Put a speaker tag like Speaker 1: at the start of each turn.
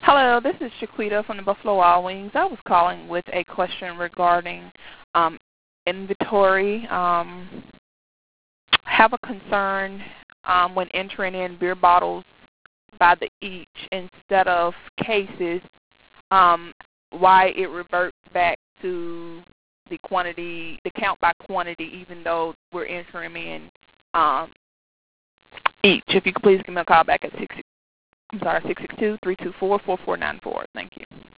Speaker 1: Hello, this is Shaquita from the Buffalo Wild Wings. I was calling with a question regarding inventory. Have a concern when entering in beer bottles by the each instead of cases, why it reverts back to the quantity, the count by quantity, even though we're entering in each. If you could please give me a call back at 662-324-4494. Thank you.